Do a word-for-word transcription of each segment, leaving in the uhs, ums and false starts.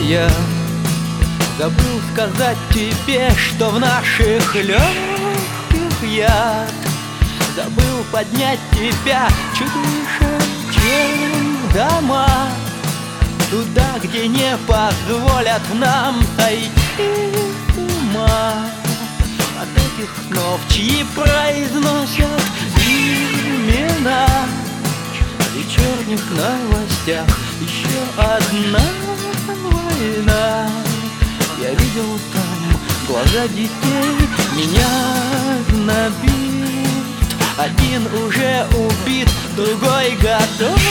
я забыл сказать тебе, что в наших легких яд. Забыл поднять тебя чуть выше, чем дома, туда, где не позволят нам сойти с ума от этих снов, чьи произносят имена. В вечерних новостях еще одна война. Я видел там глаза детей, меня знобит. Один уже убит, другой готов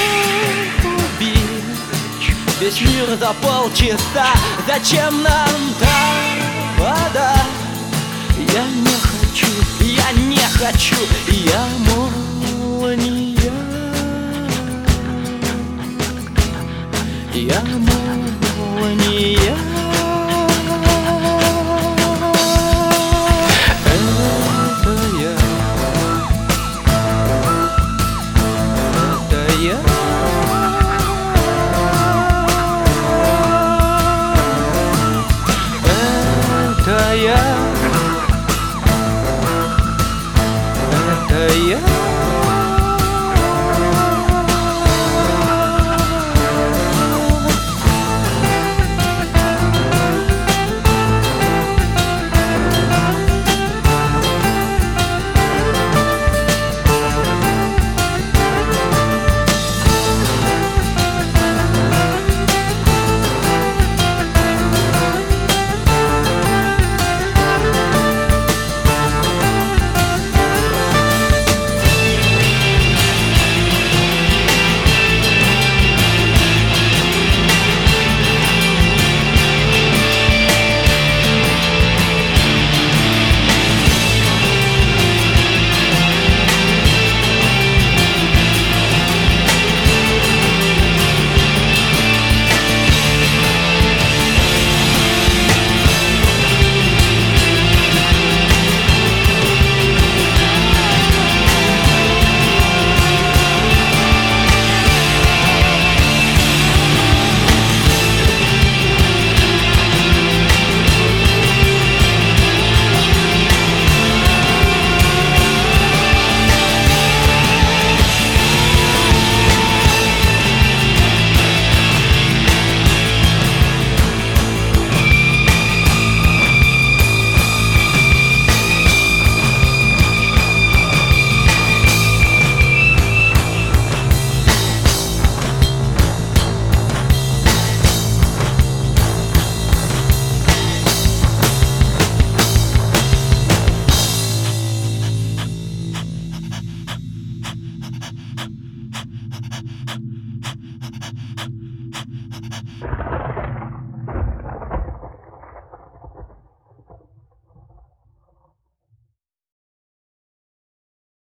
убить. Весь мир за полчаса, зачем нам та вода? Я не хочу, я не хочу, я молния. Я молния.